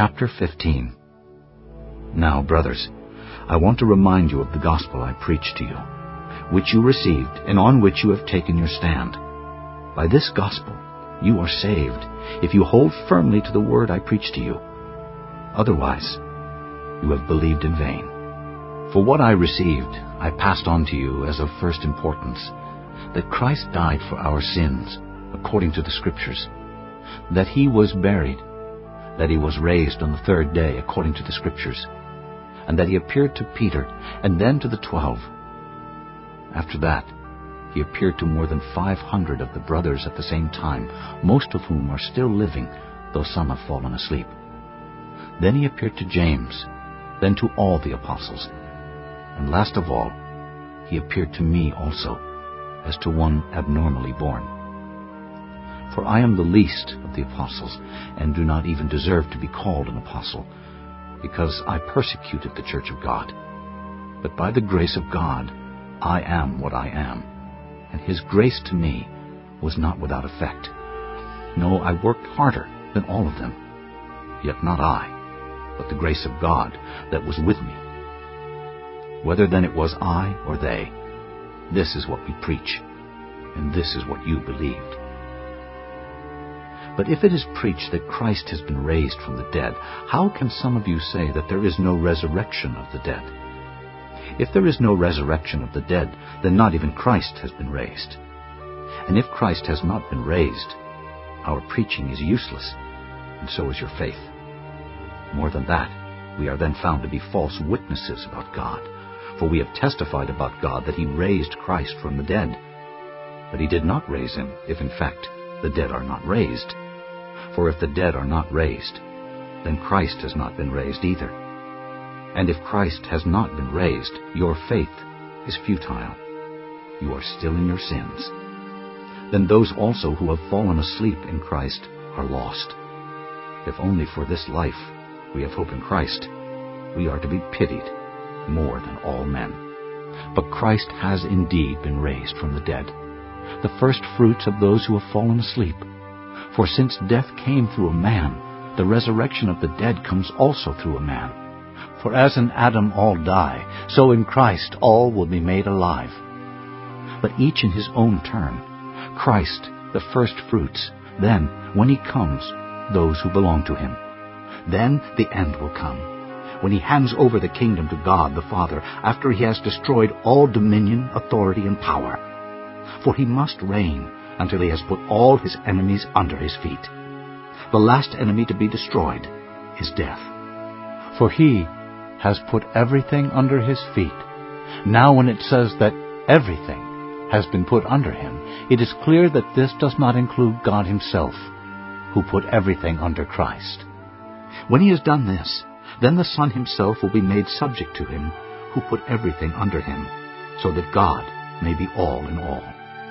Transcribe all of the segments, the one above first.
Chapter 15. Now, brothers, I want to remind you of the gospel I preached to you, which you received and on which you have taken your stand. By this gospel you are saved, if you hold firmly to the word I preached to you. Otherwise, you have believed in vain. For what I received, I passed on to you as of first importance, that Christ died for our sins, according to the Scriptures, that he was buried, that he was raised on the third day, according to the Scriptures, and that he appeared to Peter, and then to the 12. After that, he appeared to more than 500 of the brothers at the same time, most of whom are still living, though some have fallen asleep. Then he appeared to James, then to all the apostles. And last of all, he appeared to me also, as to one abnormally born. For I am the least of the apostles, and do not even deserve to be called an apostle, because I persecuted the church of God. But by the grace of God, I am what I am, and his grace to me was not without effect. No, I worked harder than all of them, yet not I, but the grace of God that was with me. Whether then it was I or they, this is what we preach, and this is what you believed. But if it is preached that Christ has been raised from the dead, how can some of you say that there is no resurrection of the dead? If there is no resurrection of the dead, then not even Christ has been raised. And if Christ has not been raised, our preaching is useless, and so is your faith. More than that, we are then found to be false witnesses about God, for we have testified about God that he raised Christ from the dead. But he did not raise him, if in fact the dead are not raised. For if the dead are not raised, then Christ has not been raised either. And if Christ has not been raised, your faith is futile. You are still in your sins. Then those also who have fallen asleep in Christ are lost. If only for this life we have hope in Christ, we are to be pitied more than all men. But Christ has indeed been raised from the dead, the first fruits of those who have fallen asleep. For since death came through a man, the resurrection of the dead comes also through a man. For as in Adam all die, so in Christ all will be made alive. But each in his own turn. Christ, the first fruits, then, when he comes, those who belong to him. Then the end will come, when he hands over the kingdom to God the Father, after he has destroyed all dominion, authority, and power. For he must reign until he has put all his enemies under his feet. The last enemy to be destroyed is death. For he has put everything under his feet. Now when it says that everything has been put under him, it is clear that this does not include God himself, who put everything under Christ. When he has done this, then the Son himself will be made subject to him, who put everything under him, so that God may be all in all.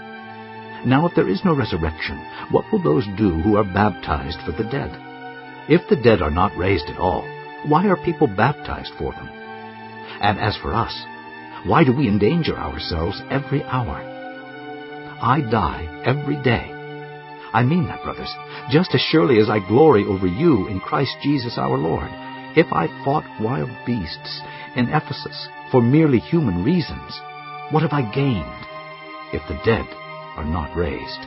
Now if there is no resurrection, what will those do who are baptized for the dead? If the dead are not raised at all, why are people baptized for them? And as for us, why do we endanger ourselves every hour? I die every day. I mean that, brothers, just as surely as I glory over you in Christ Jesus our Lord. If I fought wild beasts in Ephesus for merely human reasons, what have I gained if the dead are not raised?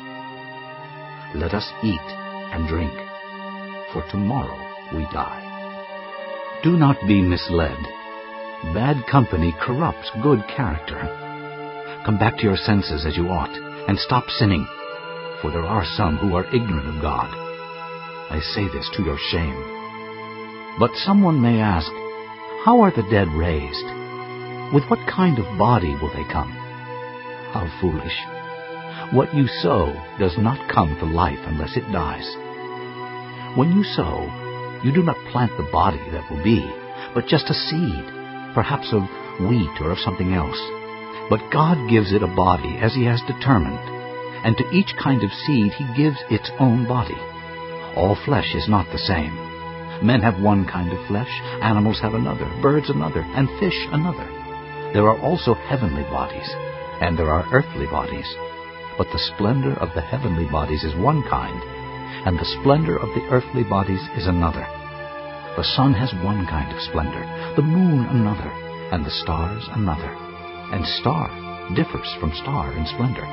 Let us eat and drink, for tomorrow we die. Do not be misled. Bad company corrupts good character. Come back to your senses as you ought, and stop sinning, for there are some who are ignorant of God. I say this to your shame. But someone may ask, how are the dead raised? With what kind of body will they come? How foolish! What you sow does not come to life unless it dies. When you sow, you do not plant the body that will be, but just a seed, perhaps of wheat or of something else. But God gives it a body as he has determined, and to each kind of seed he gives its own body. All flesh is not the same. Men have one kind of flesh, animals have another, birds another, and fish another. There are also heavenly bodies, and there are earthly bodies. But the splendor of the heavenly bodies is one kind, and the splendor of the earthly bodies is another. The sun has one kind of splendor, the moon another, and the stars another. And star differs from star in splendor.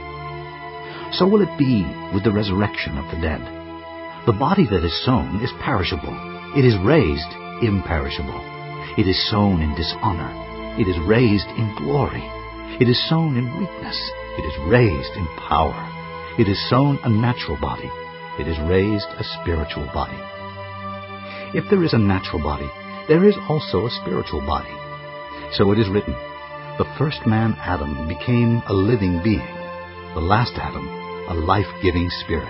So will it be with the resurrection of the dead. The body that is sown is perishable. It is raised imperishable. It is sown in dishonor. It is raised in glory. It is sown in weakness. It is raised in power. It is sown a natural body. It is raised a spiritual body. If there is a natural body, there is also a spiritual body. So it is written, the first man, Adam, became a living being. The last Adam, a life-giving spirit.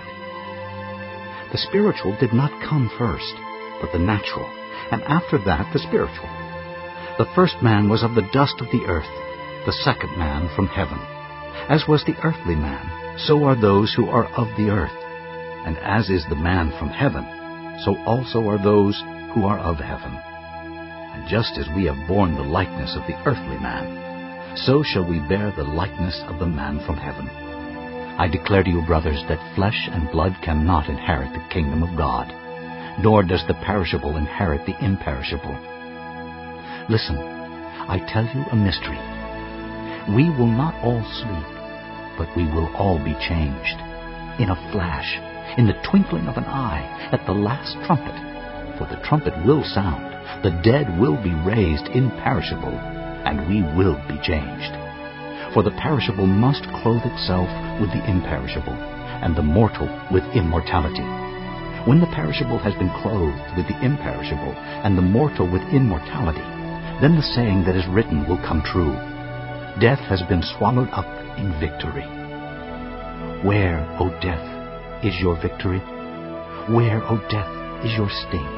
The spiritual did not come first, but the natural, and after that the spiritual. The first man was of the dust of the earth, the second man from heaven. As was the earthly man, so are those who are of the earth. And as is the man from heaven, so also are those who are of heaven. And just as we have borne the likeness of the earthly man, so shall we bear the likeness of the man from heaven. I declare to you, brothers, that flesh and blood cannot inherit the kingdom of God, nor does the perishable inherit the imperishable. Listen, I tell you a mystery. We will not all sleep, but we will all be changed. In a flash, in the twinkling of an eye, at the last trumpet. For the trumpet will sound, the dead will be raised imperishable, and we will be changed. For the perishable must clothe itself with the imperishable, and the mortal with immortality. When the perishable has been clothed with the imperishable, and the mortal with immortality, then the saying that is written will come true. Death has been swallowed up in victory. Where, O death, is your victory? Where, O death, is your sting?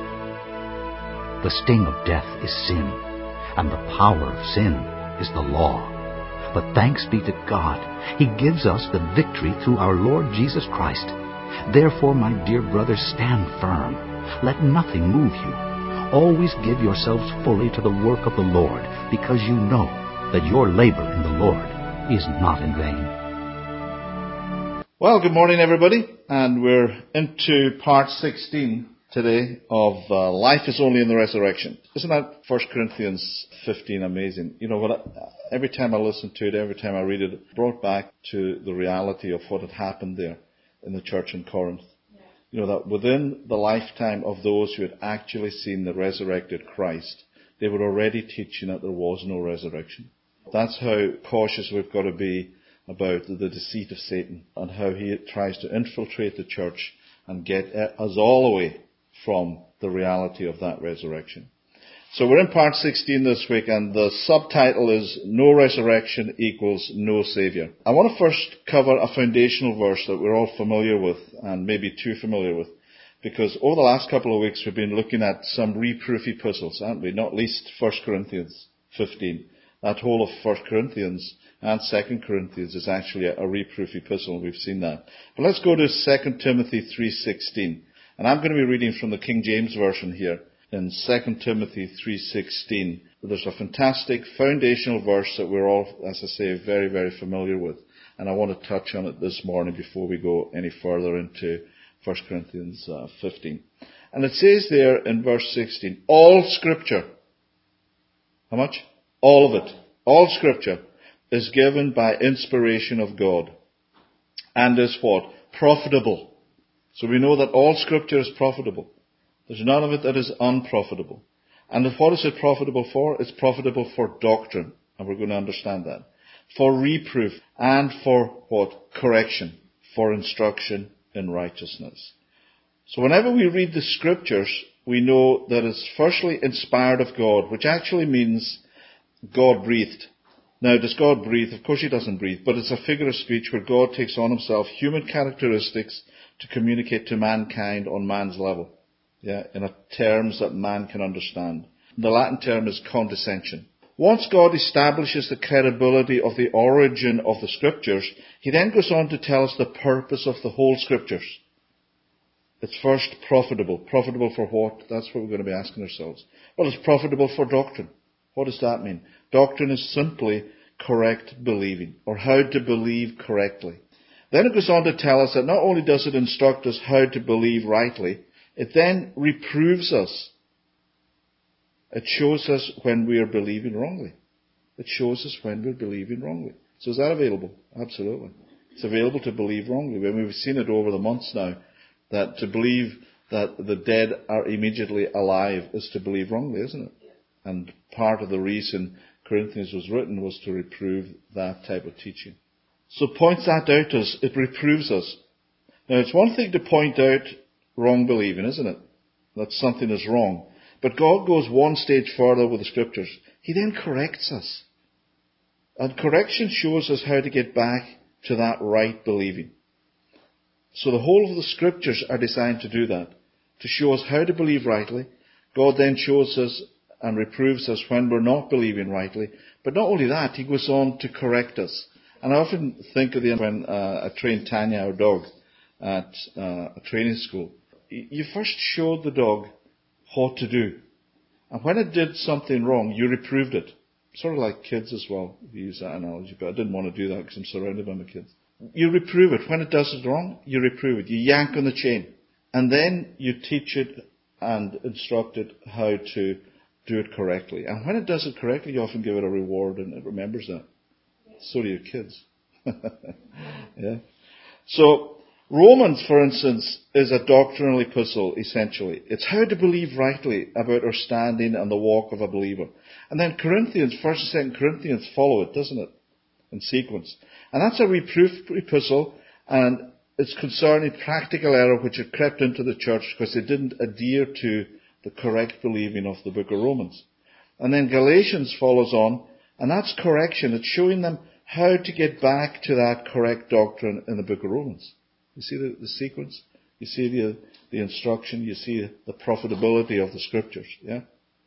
The sting of death is sin, and the power of sin is the law. But thanks be to God, He gives us the victory through our Lord Jesus Christ. Therefore, my dear brothers, stand firm. Let nothing move you. Always give yourselves fully to the work of the Lord, because you know that your labor in the Lord is not in vain. Well, good morning, everybody, and we're into part 16 today of Life is Only in the Resurrection. Isn't that 1 Corinthians 15 amazing? You know, every time I listen to it, every time I read it brought back to the reality of what had happened there in the church in Corinth. You know, that within the lifetime of those who had actually seen the resurrected Christ, they were already teaching that there was no resurrection. That's how cautious we've got to be about the deceit of Satan and how he tries to infiltrate the church and get us all away from the reality of that resurrection. So we're in part 16 this week, and the subtitle is No Resurrection Equals No Saviour. I want to first cover a foundational verse that we're all familiar with, and maybe too familiar with, because over the last couple of weeks we've been looking at some reproof epistles, haven't we? Not least 1 Corinthians 15. That whole of 1 Corinthians and 2 Corinthians is actually a reproof epistle. We've seen that. But let's go to 2 Timothy 3:16. And I'm going to be reading from the King James Version here in 2 Timothy 3:16. There's a fantastic foundational verse that we're all, as I say, very, very familiar with. And I want to touch on it this morning before we go any further into 1 Corinthians 15. And it says there in verse 16, all Scripture, how much? All of it. All Scripture is given by inspiration of God and is what? Profitable. So we know that all Scripture is profitable. There's none of it that is unprofitable. And what is it profitable for? It's profitable for doctrine. And we're going to understand that. For reproof and for what? Correction. For instruction in righteousness. So whenever we read the Scriptures, we know that it's firstly inspired of God, which actually means God breathed. Now, does God breathe? Of course He doesn't breathe, but it's a figure of speech where God takes on Himself human characteristics to communicate to mankind on man's level. In terms that man can understand. The Latin term is condescension. Once God establishes the credibility of the origin of the Scriptures, He then goes on to tell us the purpose of the whole Scriptures. It's first profitable. Profitable for what? That's what we're going to be asking ourselves. Well, it's profitable for doctrine. What does that mean? Doctrine is simply correct believing, or how to believe correctly. Then it goes on to tell us that not only does it instruct us how to believe rightly, it then reproves us It shows us when we are believing wrongly. It shows us when we're believing wrongly. So is that available? Absolutely. It's available to believe wrongly. When we've seen it over the months now, that to believe that the dead are immediately alive is to believe wrongly, isn't it? And part of the reason Corinthians was written was to reprove that type of teaching. So it points that out to us. It reproves us. Now it's one thing to point out wrong believing, isn't it? That something is wrong. But God goes one stage further with the Scriptures. He then corrects us. And correction shows us how to get back to that right believing. So the whole of the Scriptures are designed to do that. To show us how to believe rightly. God then shows us and reproves us when we're not believing rightly. But not only that, He goes on to correct us. And I often think of when I trained Tanya, our dog, at a training school. You first showed the dog what to do. And when it did something wrong, you reproved it. Sort of like kids as well, if you use that analogy. But I didn't want to do that because I'm surrounded by my kids. You reprove it. When it does it wrong, you reprove it. You yank on the chain. And then you teach it and instruct it how to do it correctly. And when it does it correctly, you often give it a reward and it remembers that. So do your kids. Yeah. So, Romans, for instance, is a doctrinal epistle, essentially. It's how to believe rightly about our standing and the walk of a believer. And then Corinthians, 1st and 2nd Corinthians follow it, doesn't it? In sequence. And that's a reproof epistle, and it's concerning practical error which had crept into the church because they didn't adhere to the correct believing of the book of Romans. And then Galatians follows on, and that's correction. It's showing them how to get back to that correct doctrine in the book of Romans. You see the sequence? You see the instruction? You see the profitability of the Scriptures? Yeah?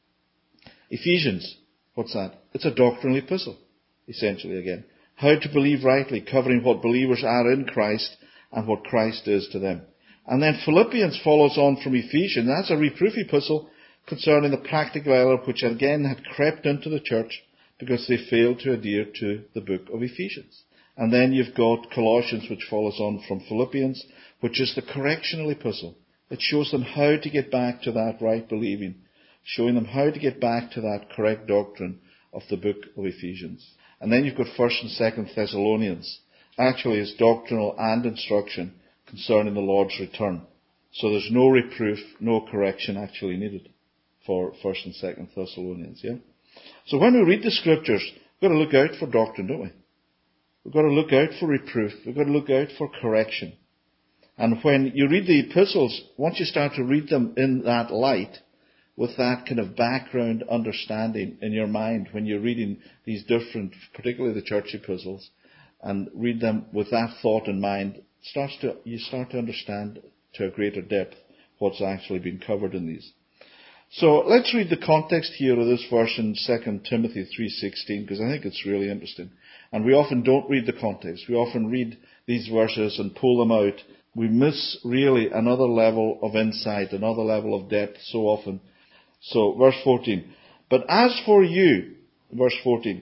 Ephesians, what's that? It's a doctrinal epistle, essentially again. How to believe rightly, covering what believers are in Christ and what Christ is to them. And then Philippians follows on from Ephesians. That's a reproof epistle concerning the practical error which again had crept into the church because they failed to adhere to the book of Ephesians. And then you've got Colossians, which follows on from Philippians, which is the correctional epistle. It shows them how to get back to that right believing, showing them how to get back to that correct doctrine of the book of Ephesians. And then you've got 1st and 2nd Thessalonians. Actually, it's doctrinal and instruction concerning the Lord's return. So there's no reproof, no correction actually needed for 1st and 2nd Thessalonians. Yeah. So when we read the Scriptures, we've got to look out for doctrine, don't we? We've got to look out for reproof. We've got to look out for correction. And when you read the epistles, once you start to read them in that light, with that kind of background understanding in your mind, when you're reading these different, particularly the church epistles, and read them with that thought in mind, you start to understand to a greater depth what's actually been covered in these. So let's read the context here of this verse in 2 Timothy 3:16, because I think it's really interesting. And we often don't read the context. We often read these verses and pull them out. We miss really another level of insight, another level of depth so often. So, verse 14. But as for you, verse 14,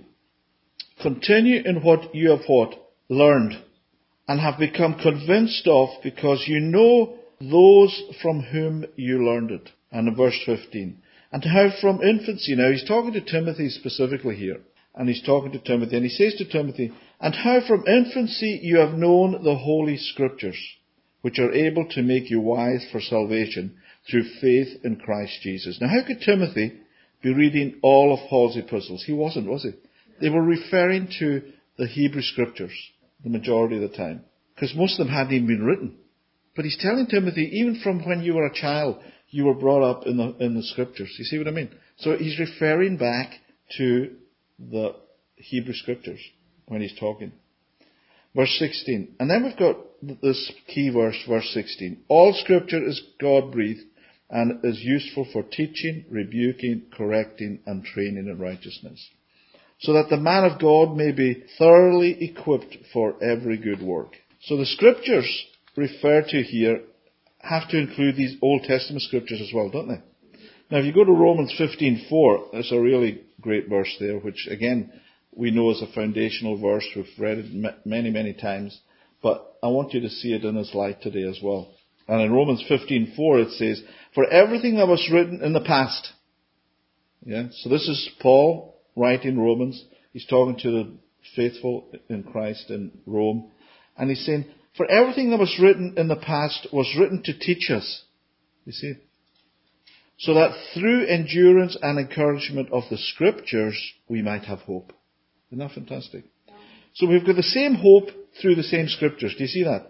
continue in what you have learned and have become convinced of, because you know those from whom you learned it. And in verse 15, and how from infancy, now he's talking to Timothy specifically here, and he's talking to Timothy, and he says to Timothy, and how from infancy you have known the Holy Scriptures, which are able to make you wise for salvation through faith in Christ Jesus. Now how could Timothy be reading all of Paul's epistles? He wasn't, was he? They were referring to the Hebrew Scriptures the majority of the time, because most of them hadn't even been written. But he's telling Timothy, even from when you were a child, you were brought up in the Scriptures. You see what I mean? So he's referring back to the Hebrew Scriptures when he's talking. Verse 16. And then we've got this key verse, verse 16. All Scripture is God-breathed and is useful for teaching, rebuking, correcting, and training in righteousness, so that the man of God may be thoroughly equipped for every good work. So the Scriptures referred to here have to include these Old Testament Scriptures as well, don't they? Now, if you go to Romans 15:4, there's a really great verse there, which again we know is a foundational verse. We've read it many, many times, but I want you to see it in its light today as well. And in Romans 15:4 it says, "For everything that was written in the past," Yeah. So this is Paul writing Romans. He's talking to the faithful in Christ in Rome. And he's saying, for everything that was written in the past was written to teach us. You see? So that through endurance and encouragement of the Scriptures, we might have hope. Isn't that fantastic? So we've got the same hope through the same Scriptures. Do you see that?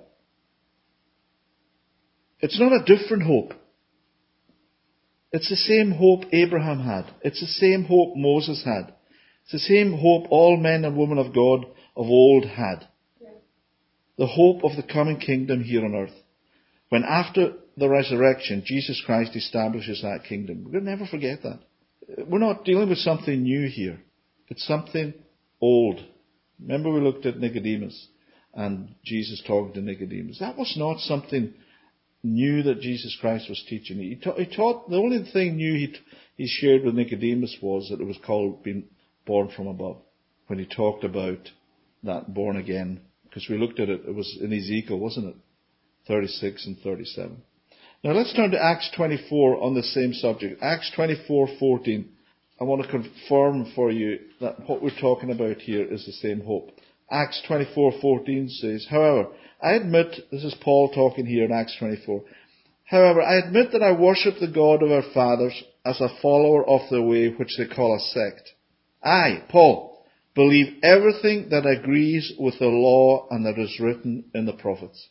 It's not a different hope. It's the same hope Abraham had. It's the same hope Moses had. It's the same hope all men and women of God of old had. The hope of the coming kingdom here on earth. When after the resurrection, Jesus Christ establishes that kingdom. We're going to never forget that. We're not dealing with something new here. It's something old. Remember we looked at Nicodemus and Jesus talking to Nicodemus. That was not something new that Jesus Christ was teaching. He taught, the only thing new he shared with Nicodemus was that it was called being born from above. When he talked about that born again. Because we looked at it, it was in Ezekiel, wasn't it? 36 and 37. Now let's turn to Acts 24 on the same subject. Acts 24:14. I want to confirm for you that what we're talking about here is the same hope. Acts 24:14 says, however, I admit, this is Paul talking here in Acts 24, however, I admit that I worship the God of our fathers as a follower of the way which they call a sect. I, Paul, believe everything that agrees with the law and that is written in the prophets.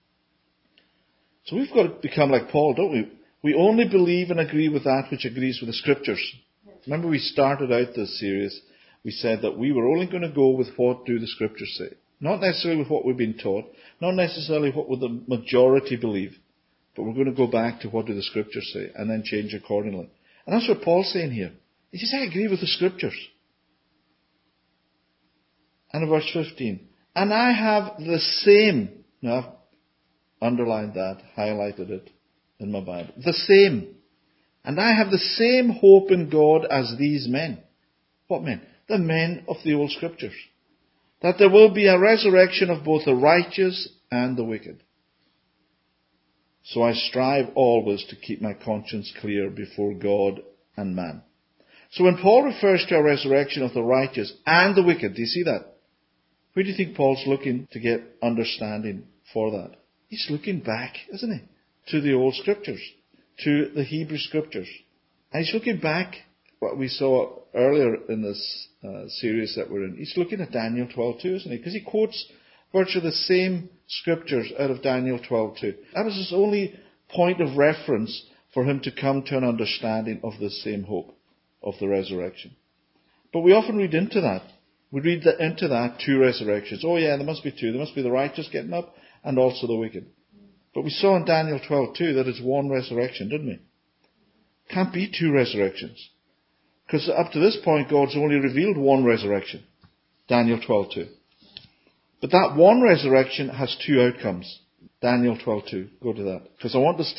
So we've got to become like Paul, don't we? We only believe and agree with that which agrees with the Scriptures. Remember we started out this series, we said that we were only going to go with what do the Scriptures say. Not necessarily with what we've been taught, not necessarily what would the majority believe, but we're going to go back to what do the Scriptures say and then change accordingly. And that's what Paul's saying here. He says, I agree with the Scriptures. And in verse 15, and I have the same, now I've underlined that, highlighted it in my Bible, the same. And I have the same hope in God as these men. What men? The men of the old Scriptures. That there will be a resurrection of both the righteous and the wicked. So I strive always to keep my conscience clear before God and man. So when Paul refers to a resurrection of the righteous and the wicked, do you see that? Where do you think Paul's looking to get understanding for that? He's looking back, isn't he? To the old Scriptures. To the Hebrew Scriptures. And he's looking back, what we saw earlier in this series that we're in. He's looking at Daniel 12:2, isn't he? Because he quotes virtually the same Scriptures out of Daniel 12:2. That was his only point of reference for him to come to an understanding of the same hope of the resurrection. But we often read into that. We read into that two resurrections. Oh yeah, there must be two. There must be the righteous getting up and also the wicked. But we saw in Daniel 12:2 that it's one resurrection, didn't we? Can't be two resurrections. Because up to this point, God's only revealed one resurrection. Daniel 12:2. But that one resurrection has two outcomes. Daniel 12:2. Go to that. Because I want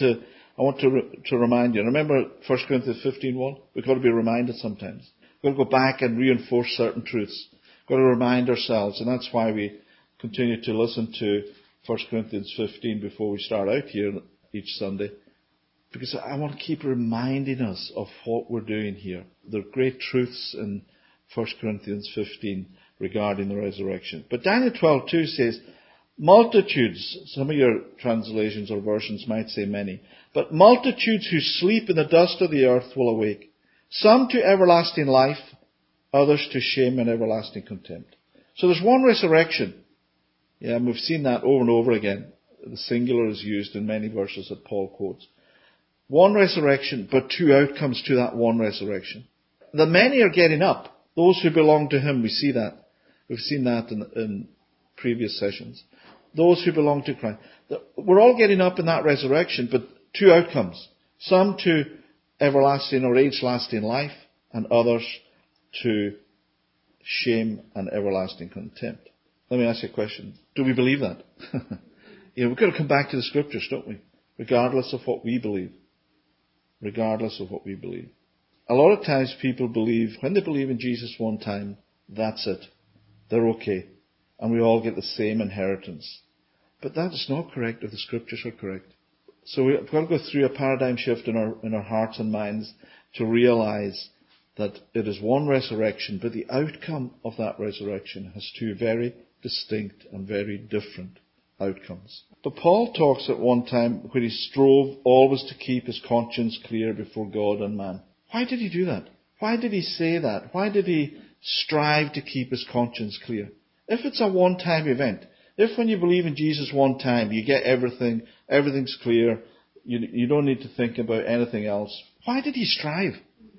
to remind you. Remember 1 Corinthians 15:1? We've got to be reminded sometimes. We've got to go back and reinforce certain truths. We've got to remind ourselves. And that's why we continue to listen to 1 Corinthians 15 before we start out here each Sunday. Because I want to keep reminding us of what we're doing here. There are great truths in 1 Corinthians 15 regarding the resurrection. But Daniel 12:2 says, multitudes, some of your translations or versions might say many, but multitudes who sleep in the dust of the earth will awake. Some to everlasting life, others to shame and everlasting contempt. So there's one resurrection. Yeah, and we've seen that over and over again. The singular is used in many verses that Paul quotes. One resurrection, but two outcomes to that one resurrection. The many are getting up. Those who belong to Him, we see that. We've seen that in previous sessions. Those who belong to Christ. We're all getting up in that resurrection, but two outcomes. Some to everlasting or age-lasting life, and others to shame and everlasting contempt. Let me ask you a question. Do we believe that? We've got to come back to the Scriptures, don't we? Regardless of what we believe. Regardless of what we believe. A lot of times people believe, when they believe in Jesus one time, that's it. They're okay. And we all get the same inheritance. But that is not correct if the Scriptures are correct. So we've got to go through a paradigm shift in our hearts and minds to realize that it is one resurrection, but the outcome of that resurrection has two very distinct and very different outcomes. But Paul talks at one time where he strove always to keep his conscience clear before God and man. Why did he do that? Why did he say that? Why did he strive to keep his conscience clear? If it's a one-time event, if when you believe in Jesus one time, you get everything's clear, you don't need to think about anything else, why did he strive?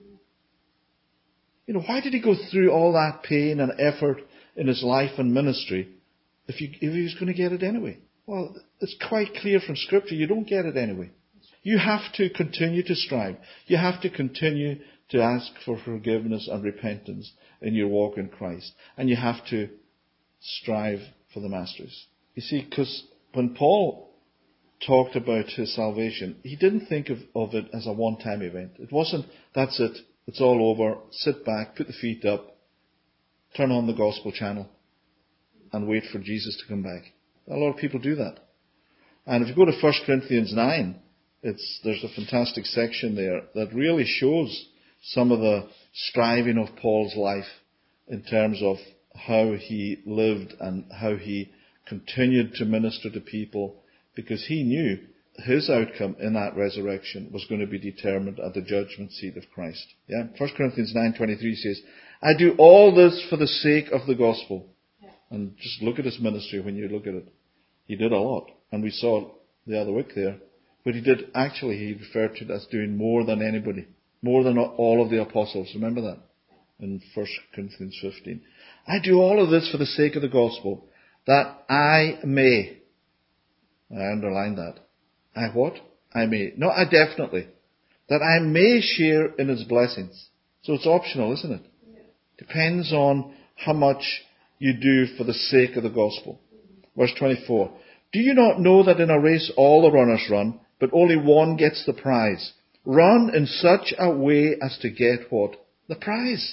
Why did he go through all that pain and effort in his life and ministry if he was going to get it anyway? Well, it's quite clear from Scripture, you don't get it anyway. You have to continue to strive. You have to continue to ask for forgiveness and repentance in your walk in Christ. And you have to strive for the Masters. You see, because when Paul talked about his salvation, he didn't think of it as a one-time event. It wasn't, that's it, it's all over, sit back, put the feet up, turn on the gospel channel, and wait for Jesus to come back. A lot of people do that. And if you go to 1 Corinthians 9, there's a fantastic section there that really shows some of the striving of Paul's life in terms of how he lived and how he continued to minister to people, because he knew his outcome in that resurrection was going to be determined at the judgment seat of Christ. 1 Corinthians 9:23 says, I do all this for the sake of the gospel. And just look at his ministry when you look at it. He did a lot. And we saw the other week there. But he referred to it as doing more than anybody. More than all of the apostles. Remember that? In 1 Corinthians 15. I do all of this for the sake of the gospel, that I may. I underline that. I what? I may. Not I definitely. That I may share in his blessings. So it's optional, isn't it? Yeah. Depends on how much you do for the sake of the gospel. Verse 24. Do you not know that in a race all the runners run, but only one gets the prize? Run in such a way as to get what? The prize.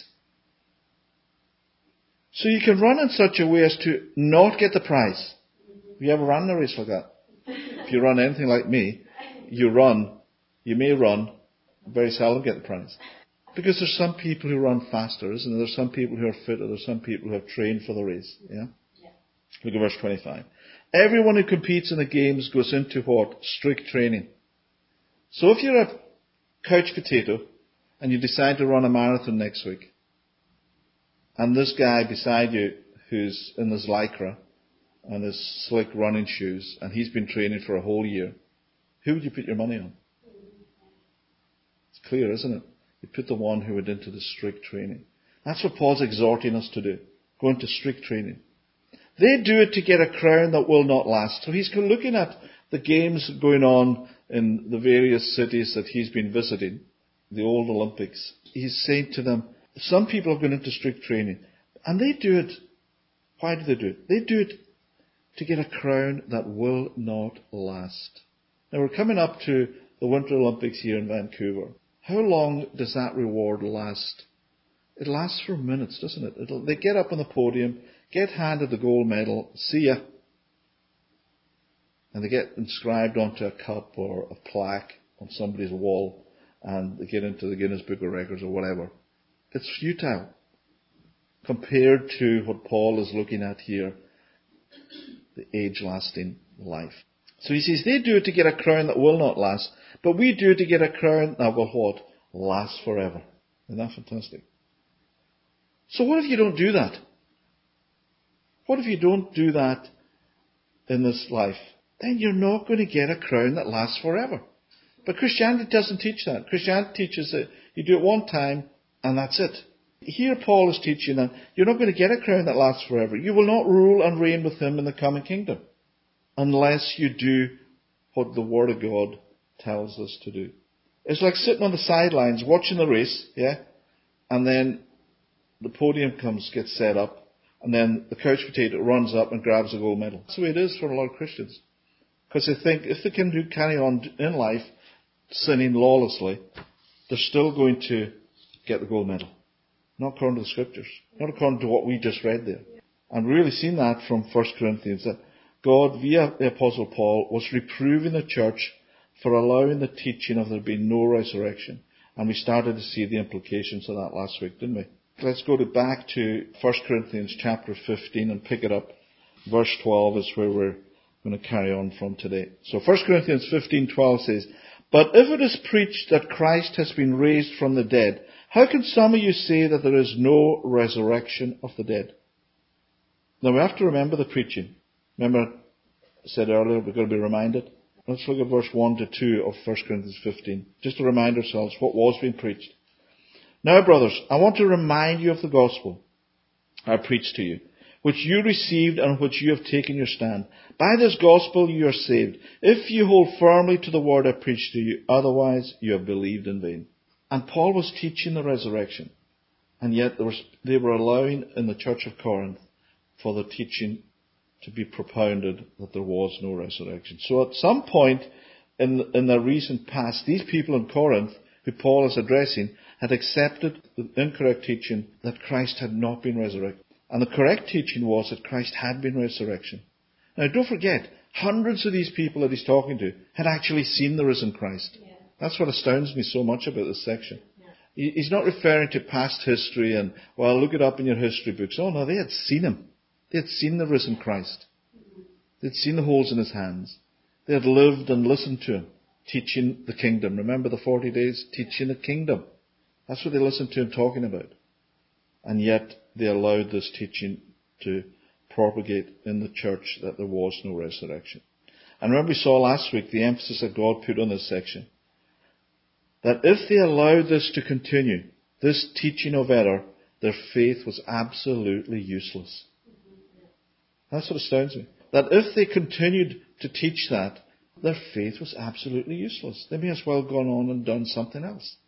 So you can run in such a way as to not get the prize. Have you ever run a race like that? If you run anything like me, you may run, very seldom get the prize. Because there's some people who run faster, isn't there? There's some people who are fitter, there's some people who have trained for the race. Yeah? Look at verse 25. Everyone who competes in the games goes into what? Strict training. So if you're a couch potato and you decide to run a marathon next week, and this guy beside you who's in his lycra and his slick running shoes, and he's been training for a whole year, who would you put your money on? It's clear, isn't it? You put the one who went into the strict training. That's what Paul's exhorting us to do. Go into strict training. They do it to get a crown that will not last. So he's looking at the games going on in the various cities that he's been visiting, the old Olympics. He's saying to them, some people have gone into strict training. And they do it. Why do they do it? They do it to get a crown that will not last. Now we're coming up to the Winter Olympics here in Vancouver. How long does that reward last? It lasts for minutes, doesn't it? They get up on the podium, get handed the gold medal, see ya. And they get inscribed onto a cup or a plaque on somebody's wall, and they get into the Guinness Book of Records or whatever. It's futile compared to what Paul is looking at here, the age-lasting life. So he says they do it to get a crown that will not last, but we do it to get a crown that will what? Last forever. Isn't that fantastic? So what if you don't do that? What if you don't do that in this life? Then you're not going to get a crown that lasts forever. But Christianity doesn't teach that. Christianity teaches that you do it one time and that's it. Here Paul is teaching that you're not going to get a crown that lasts forever. You will not rule and reign with him in the coming kingdom unless you do what the Word of God tells us to do. It's like sitting on the sidelines watching the race, yeah? And then the podium gets set up, and then the couch potato runs up and grabs a gold medal. That's the way it is for a lot of Christians. Because they think if they can carry on in life sinning lawlessly, they're still going to get the gold medal. Not according to the Scriptures. Not according to what we just read there. And really seen that from 1 Corinthians, that God, via the Apostle Paul, was reproving the church for allowing the teaching of there being no resurrection. And we started to see the implications of that last week, didn't we? Let's go back to 1 Corinthians chapter 15 and pick it up. Verse 12 is where we're going to carry on from today. So 1 Corinthians 15:12 says, "But if it is preached that Christ has been raised from the dead, how can some of you say that there is no resurrection of the dead?" Now we have to remember the preaching. Remember I said earlier, we're going to be reminded. Let's look at verse 1 to 2 of 1 Corinthians 15, just to remind ourselves what was being preached. "Now, brothers, I want to remind you of the gospel I preached to you, which you received and which you have taken your stand. By this gospel you are saved, if you hold firmly to the word I preached to you. Otherwise you have believed in vain." And Paul was teaching the resurrection, and yet they were allowing in the church of Corinth for the teaching to be propounded that there was no resurrection. So at some point in the recent past, these people in Corinth, who Paul is addressing, had accepted the incorrect teaching that Christ had not been resurrected. And the correct teaching was that Christ had been resurrected. Now don't forget, hundreds of these people that he's talking to had actually seen the risen Christ. Yeah. That's what astounds me so much about this section. Yeah. He's not referring to past history and, well, look it up in your history books. Oh no, they had seen him. They had seen the risen Christ. They had seen the holes in his hands. They had lived and listened to him, teaching the kingdom. Remember the 40 days? Teaching the kingdom. That's what they listened to him talking about. And yet they allowed this teaching to propagate in the church that there was no resurrection. And remember we saw last week the emphasis that God put on this section. That if they allowed this to continue, this teaching of error, their faith was absolutely useless. That's what astounds me. That if they continued to teach that, their faith was absolutely useless. They may as well have gone on and done something else.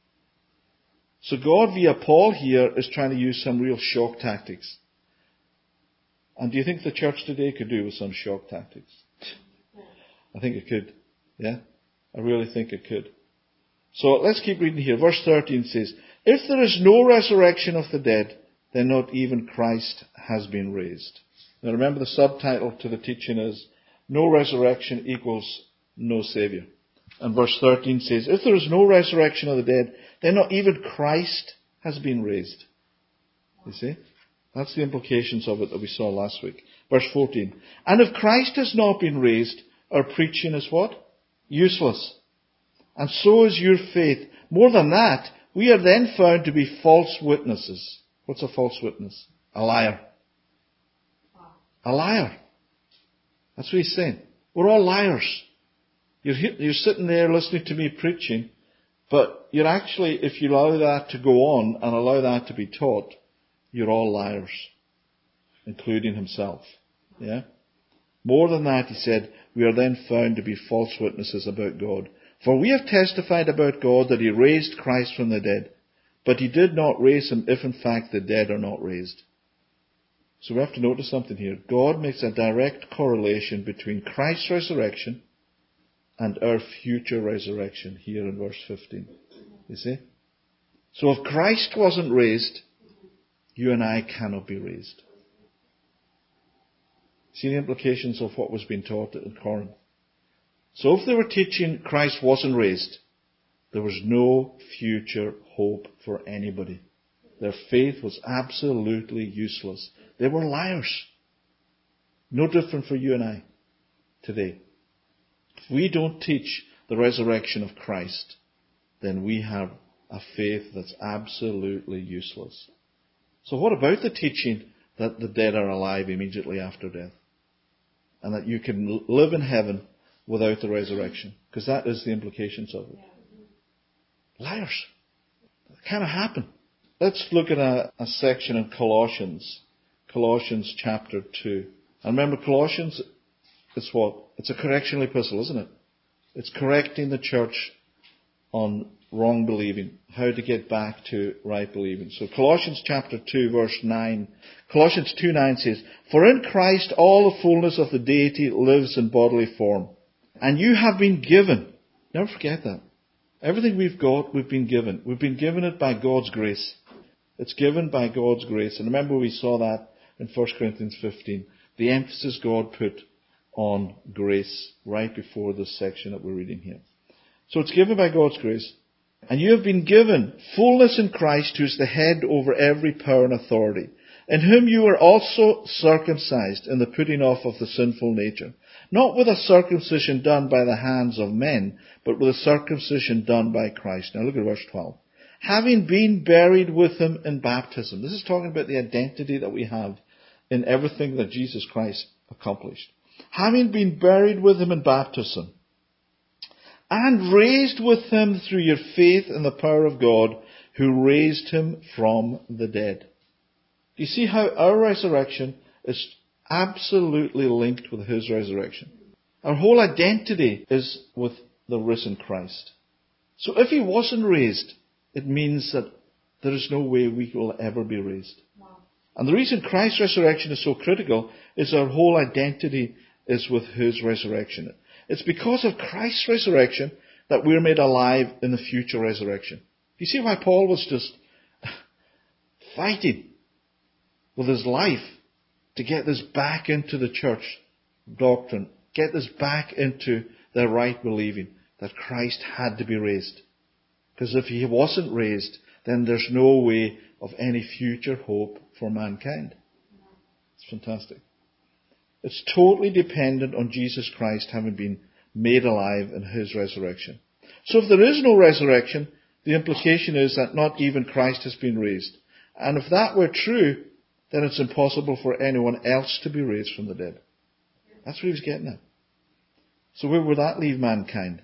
So God, via Paul here, is trying to use some real shock tactics. And do you think the church today could do with some shock tactics? I think it could. Yeah? I really think it could. So let's keep reading here. Verse 13 says, "If there is no resurrection of the dead, then not even Christ has been raised." Now remember the subtitle to the teaching is, "No resurrection equals no Saviour." And verse 13 says, "If there is no resurrection of the dead, then not even Christ has been raised." You see? That's the implications of it that we saw last week. Verse 14. "And if Christ has not been raised, our preaching is" what? "Useless. And so is your faith. More than that, we are then found to be false witnesses." What's a false witness? A liar. A liar. That's what he's saying. We're all liars. You're sitting there listening to me preaching, but you're actually, if you allow that to go on and allow that to be taught, you're all liars, including himself. Yeah? More than that, he said, we are then found to be false witnesses about God. For we have testified about God that he raised Christ from the dead, but he did not raise him if in fact the dead are not raised. So we have to notice something here. God makes a direct correlation between Christ's resurrection and our future resurrection here in verse 15. You see? So if Christ wasn't raised, you and I cannot be raised. See the implications of what was being taught in Corinth? So if they were teaching Christ wasn't raised, there was no future hope for anybody. Their faith was absolutely useless. They were liars. No different for you and I today. If we don't teach the resurrection of Christ, then we have a faith that's absolutely useless. So what about the teaching that the dead are alive immediately after death? And that you can live in heaven without the resurrection? Because that is the implications of it. Liars. It cannot happen. Let's look at a section in Colossians. Colossians chapter 2. And remember, Colossians is what? It's a correctional epistle, isn't it? It's correcting the church on wrong believing, how to get back to right believing. So Colossians chapter 2 verse 9, Colossians 2:9 says, "For in Christ all the fullness of the deity lives in bodily form. And you have been given," never forget that, everything we've got, we've been given. We've been given it by God's grace. It's given by God's grace. And remember we saw that in 1 Corinthians 15. The emphasis God put on grace right before this section that we're reading here. So it's given by God's grace. And you have been given fullness in Christ, who is the head over every power and authority, in whom you were also circumcised in the putting off of the sinful nature, not with a circumcision done by the hands of men, but with a circumcision done by Christ. Now look at verse 12. Having been buried with him in baptism. This is talking about the identity that we have in everything that Jesus Christ accomplished. Having been buried with him in baptism, and raised with him through your faith in the power of God, who raised him from the dead. Do you see how our resurrection is absolutely linked with his resurrection? Our whole identity is with the risen Christ. So if he wasn't raised, it means that there is no way we will ever be raised. Wow. And the reason Christ's resurrection is so critical is our whole identity is with his resurrection. It's because of Christ's resurrection that we're made alive in the future resurrection. You see why Paul was just fighting with his life to get this back into the church doctrine, get this back into the right believing that Christ had to be raised. Because if he wasn't raised, then there's no way of any future hope for mankind. It's fantastic. It's totally dependent on Jesus Christ having been made alive in his resurrection. So if there is no resurrection, the implication is that not even Christ has been raised. And if that were true, then it's impossible for anyone else to be raised from the dead. That's what he was getting at. So where would that leave mankind?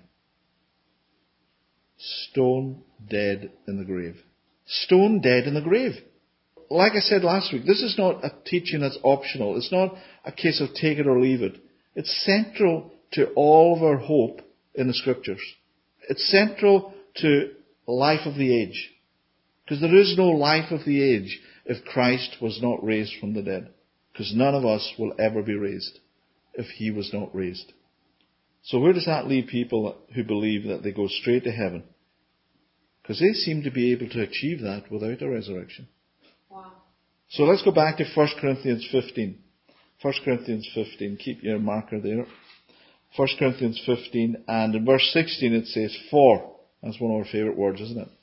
Stone dead in the grave. Stone dead in the grave. Like I said last week, this is not a teaching that's optional. It's not a case of take it or leave it. It's central to all of our hope in the Scriptures. It's central to life of the age. Because there is no life of the age if Christ was not raised from the dead. Because none of us will ever be raised if he was not raised. So where does that leave people who believe that they go straight to heaven? Because they seem to be able to achieve that without a resurrection. Wow. So let's go back to 1 Corinthians 15. 1 Corinthians 15. Keep your marker there. 1 Corinthians 15, and in verse 16 it says, for. That's one of our favourite words, isn't it?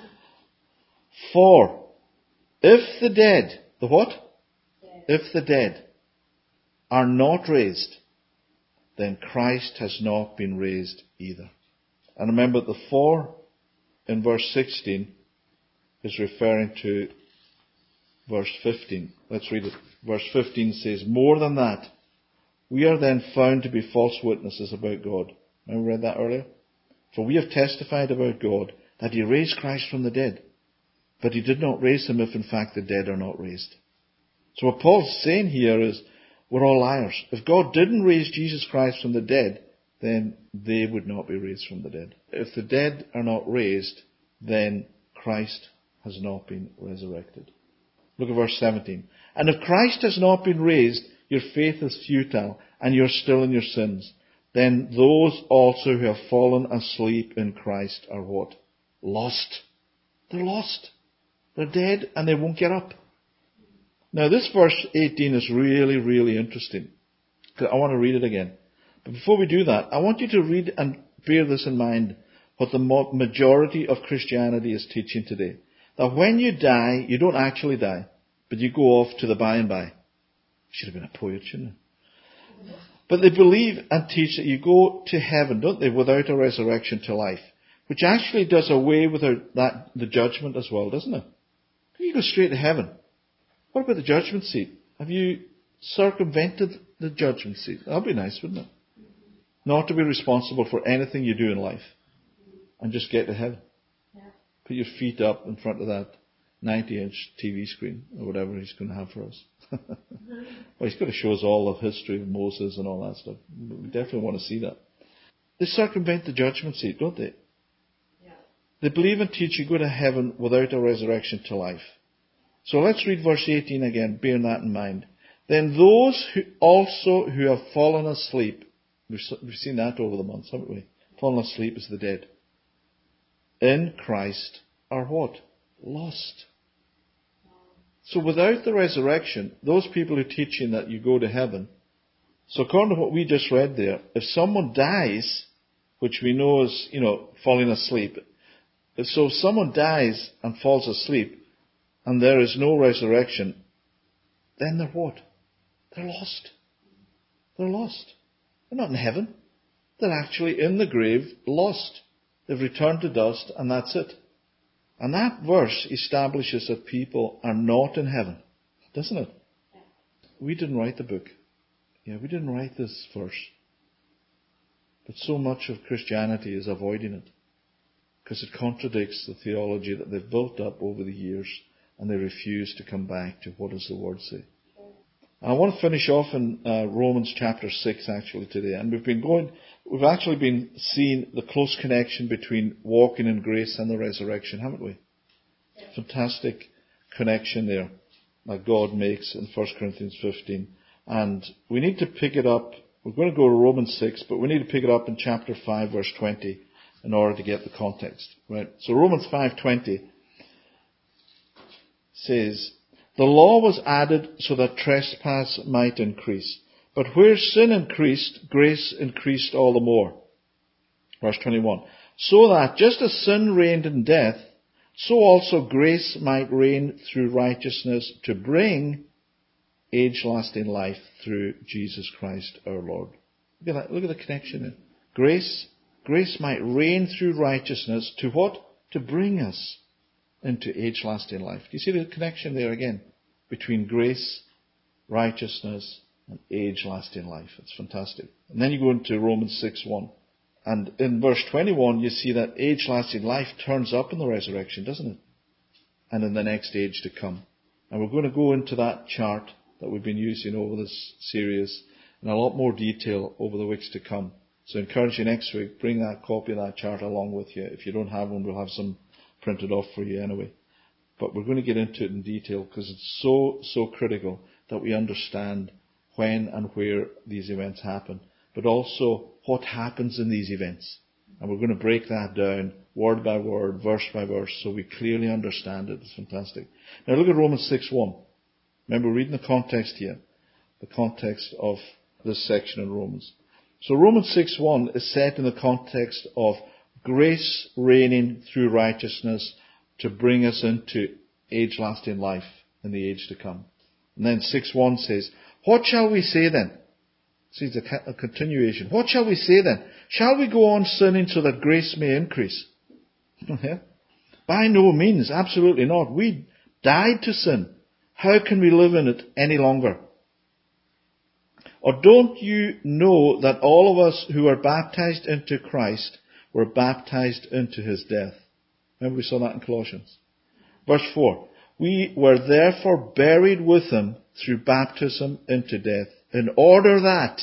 For, if the dead, the what? Dead. If the dead are not raised, then Christ has not been raised either. And remember, the for in verse 16 is referring to verse 15. Let's read it. Verse 15 says, more than that, we are then found to be false witnesses about God. Remember we read that earlier? For we have testified about God that he raised Christ from the dead, but he did not raise him if in fact the dead are not raised. So what Paul's saying here is, we're all liars. If God didn't raise Jesus Christ from the dead, then they would not be raised from the dead. If the dead are not raised, then Christ has not been resurrected. Look at verse 17. And if Christ has not been raised, your faith is futile, and you're still in your sins. Then those also who have fallen asleep in Christ are what? Lost. They're lost. They're dead, and they won't get up. Now this verse 18 is really, really interesting. I want to read it again. But before we do that, I want you to read and bear this in mind, what the majority of Christianity is teaching today. That when you die, you don't actually die, but you go off to the by and by. Should have been a poet, shouldn't it? But they believe and teach that you go to heaven, don't they, without a resurrection to life. Which actually does away with the judgment as well, doesn't it? You go straight to heaven. What about the judgment seat? Have you circumvented the judgment seat? That'd be nice, wouldn't it? Not to be responsible for anything you do in life. And just get to heaven. Yeah. Put your feet up in front of that 90-inch TV screen, or whatever he's going to have for us. Well, he's going to show us all of history of Moses and all that stuff. We definitely want to see that. They circumvent the judgment seat, don't they? Yeah. They believe and teach you go to heaven without a resurrection to life. So let's read verse 18 again, bearing that in mind. Then those who have fallen asleep, we've seen that over the months, haven't we? Fallen asleep is the dead. In Christ are what? Lost. So without the resurrection, those people who are teaching that you go to heaven, so according to what we just read there, if someone dies, which we know is, falling asleep, So if someone dies and falls asleep and there is no resurrection, then they're what? They're lost. They're lost. They're not in heaven. They're actually in the grave, lost. They've returned to dust, and that's it. And that verse establishes that people are not in heaven, doesn't it? We didn't write the book. Yeah, we didn't write this verse. But so much of Christianity is avoiding it, because it contradicts the theology that they've built up over the years, and they refuse to come back to what does the Word say. I want to finish off in Romans chapter 6 actually today. And we've actually been seeing the close connection between walking in grace and the resurrection, haven't we? Yeah. Fantastic connection there that God makes in 1 Corinthians 15. And we need to pick it up. We're going to go to Romans 6, but we need to pick it up in chapter 5 verse 20 in order to get the context. Right? So Romans 5:20 says, the law was added so that trespass might increase. But where sin increased, grace increased all the more. Verse 21. So that just as sin reigned in death, so also grace might reign through righteousness to bring age-lasting life through Jesus Christ our Lord. Look at that. Look at the connection there. Grace might reign through righteousness to what? To bring us into age-lasting life. Do you see the connection there again? Between grace, righteousness, and age-lasting life. It's fantastic. And then you go into Romans 6:1. And in verse 21, you see that age-lasting life turns up in the resurrection, doesn't it? And in the next age to come. And we're going to go into that chart that we've been using over this series in a lot more detail over the weeks to come. So I encourage you next week, bring that copy of that chart along with you. If you don't have one, we'll have some printed off for you anyway. But we're going to get into it in detail because it's so critical that we understand when and where these events happen, but also what happens in these events. And we're going to break that down word by word, verse by verse, so we clearly understand it. It's fantastic. Now look at Romans 6:1. Remember, reading the context here, the context of this section in Romans. So Romans 6:1 is set in the context of grace reigning through righteousness to bring us into age-lasting life in the age to come. And then 6:1 says, what shall we say then? See, it's a continuation. What shall we say then? Shall we go on sinning so that grace may increase? By no means, absolutely not. We died to sin. How can we live in it any longer? Or don't you know that all of us who are baptized into Christ were baptized into his death? Remember we saw that in Colossians. Verse 4. We were therefore buried with him through baptism into death, in order that,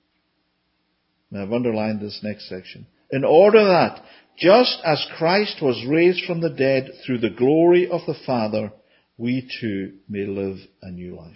now I've underlined this next section, in order that, just as Christ was raised from the dead through the glory of the Father, we too may live a new life.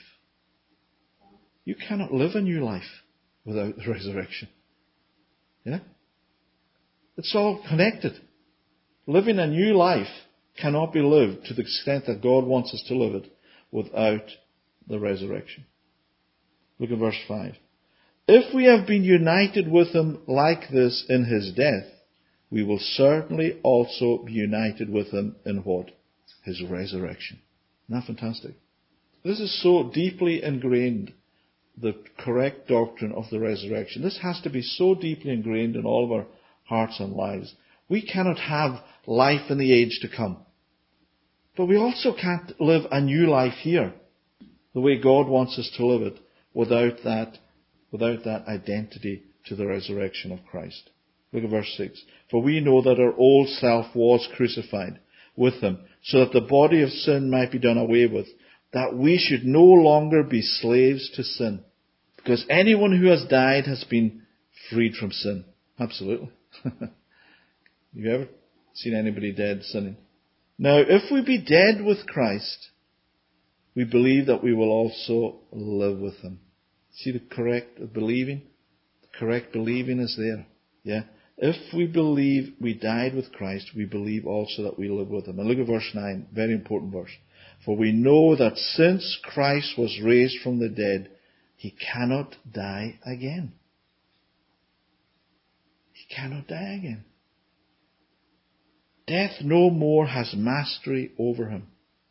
You cannot live a new life without the resurrection. Yeah? It's all connected. Living a new life cannot be lived to the extent that God wants us to live it without the resurrection. Look at verse 5. If we have been united with him like this in his death, we will certainly also be united with him in what? His resurrection. Isn't that fantastic? This is so deeply ingrained, the correct doctrine of the resurrection. This has to be so deeply ingrained in all of our hearts and lives. We cannot have life in the age to come. But we also can't live a new life here, the way God wants us to live it, without that identity to the resurrection of Christ. Look at verse 6. For we know that our old self was crucified with him, so that the body of sin might be done away with, that we should no longer be slaves to sin. Because anyone who has died has been freed from sin. Absolutely. Have you ever seen anybody dead sinning? Now, if we be dead with Christ, we believe that we will also live with him. See the correct believing? The correct believing is there. Yeah. If we believe we died with Christ, we believe also that we live with him. And look at verse 9. Very important verse. For we know that since Christ was raised from the dead, he cannot die again. He cannot die again. Death no more has mastery over him.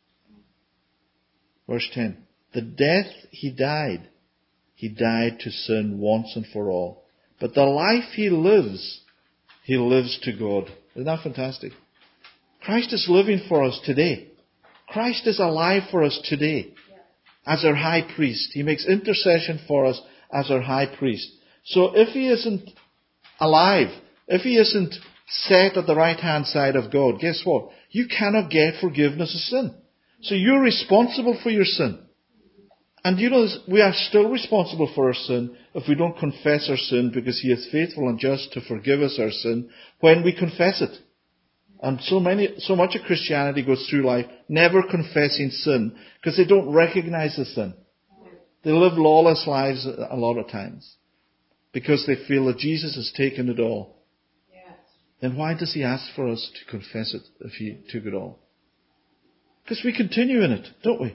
Verse 10. The death he died to sin once and for all. But the life he lives to God. Isn't that fantastic? Christ is living for us today. Christ is alive for us today as our high priest. He makes intercession for us as our high priest. So if he isn't alive, if he isn't set at the right-hand side of God, guess what? You cannot get forgiveness of sin. So you're responsible for your sin. And you know, we are still responsible for our sin if we don't confess our sin, because he is faithful and just to forgive us our sin when we confess it. And so much of Christianity goes through life never confessing sin because they don't recognize the sin. They live lawless lives a lot of times because they feel that Jesus has taken it all. Yes. Then why does he ask for us to confess it if he took it all? Because we continue in it, don't we?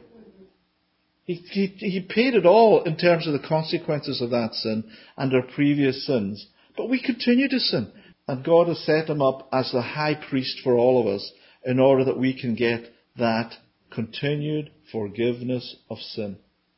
He paid it all in terms of the consequences of that sin and our previous sins. But we continue to sin. And God has set him up as the high priest for all of us in order that we can get that continued forgiveness of sin.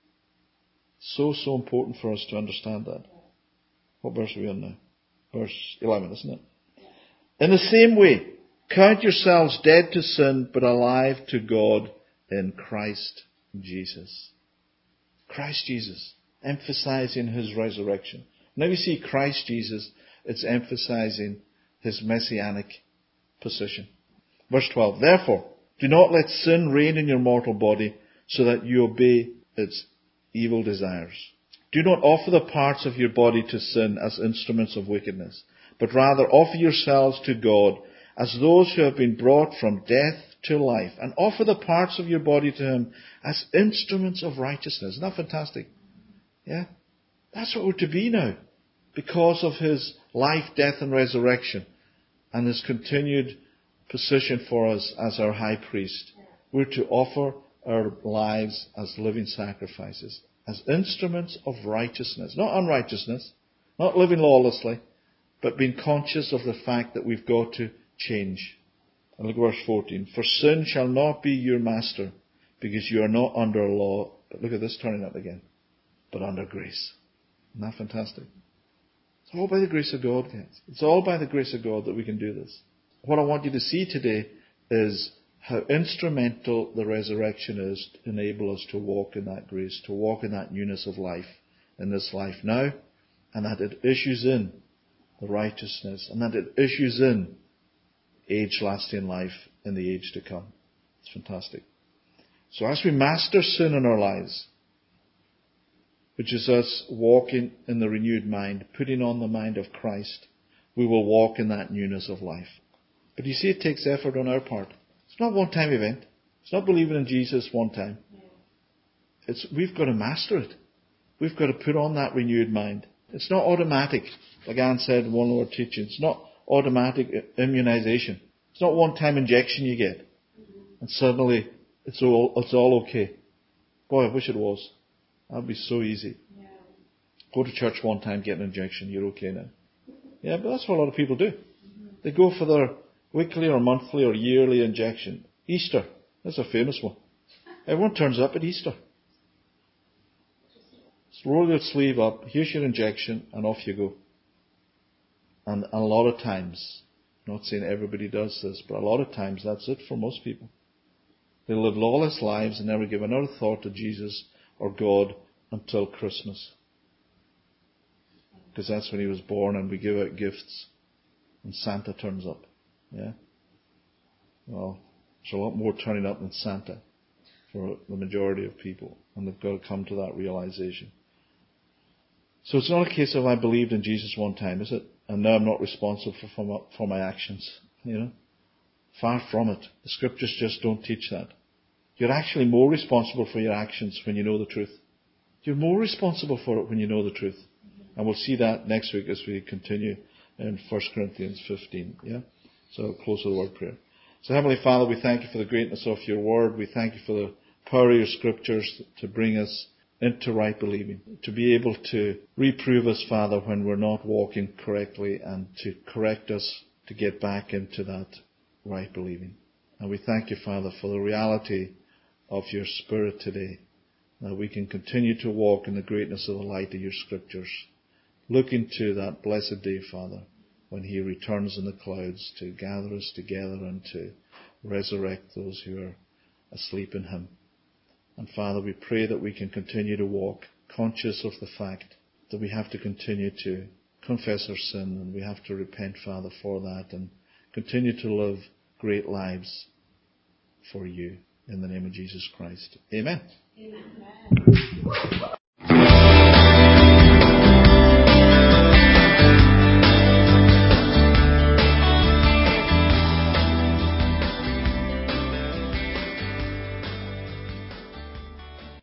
So important for us to understand that. What verse are we on now? Verse 11, isn't it? In the same way, count yourselves dead to sin, but alive to God in Christ Jesus. Christ Jesus, emphasizing his resurrection. Now we see Christ Jesus, it's emphasizing his messianic position. Verse 12, therefore, do not let sin reign in your mortal body so that you obey its evil desires. Do not offer the parts of your body to sin as instruments of wickedness, but rather offer yourselves to God as those who have been brought from death to life, and offer the parts of your body to him as instruments of righteousness. Isn't that fantastic? Yeah? That's what we're to be now. Because of his life, death and resurrection and his continued position for us as our high priest, we're to offer our lives as living sacrifices, as instruments of righteousness, not unrighteousness, not living lawlessly, but being conscious of the fact that we've got to change. And look at verse 14. For sin shall not be your master, because you are not under law. But look at this turning up again. But under grace. Isn't that fantastic? It's all by the grace of God, guys. It's all by the grace of God that we can do this. What I want you to see today is how instrumental the resurrection is to enable us to walk in that grace, to walk in that newness of life in this life now, and that it issues in the righteousness, and that it issues in age-lasting life in the age to come. It's fantastic. So as we master sin in our lives, which is us walking in the renewed mind, putting on the mind of Christ, we will walk in that newness of life. But you see, it takes effort on our part. It's not a one-time event. It's not believing in Jesus one time. We've got to master it. We've got to put on that renewed mind. It's not automatic, like Anne said in one of our teachings. It's not automatic immunization. It's not one-time injection you get, and suddenly it's all okay. Boy, I wish it was. That'd be so easy. Yeah. Go to church one time, get an injection, you're okay now. Yeah, but that's what a lot of people do. They go for their weekly or monthly or yearly injection. Easter, that's a famous one. Everyone turns up at Easter. So roll your sleeve up, here's your injection, and off you go. And a lot of times, I'm not saying everybody does this, but a lot of times that's it for most people. They live lawless lives and never give another thought to Jesus or God until Christmas. Because that's when he was born and we give out gifts and Santa turns up. Yeah? Well, there's a lot more turning up than Santa for the majority of people, and they've got to come to that realization. So it's not a case of I believed in Jesus one time, is it? And now I'm not responsible for my actions. You know? Far from it. The scriptures just don't teach that. You're actually more responsible for your actions when you know the truth. You're more responsible for it when you know the truth. And we'll see that next week as we continue in 1 Corinthians 15. Yeah? So close with the word prayer. So Heavenly Father, we thank you for the greatness of your word. We thank you for the power of your scriptures to bring us into right believing, to be able to reprove us, Father, when we're not walking correctly, and to correct us to get back into that right believing. And we thank you, Father, for the reality of your Spirit today, that we can continue to walk in the greatness of the light of your Scriptures, looking to that blessed day, Father, when he returns in the clouds to gather us together and to resurrect those who are asleep in him. And Father, we pray that we can continue to walk conscious of the fact that we have to continue to confess our sin, and we have to repent, Father, for that, and continue to live great lives for you. In the name of Jesus Christ. Amen. Amen.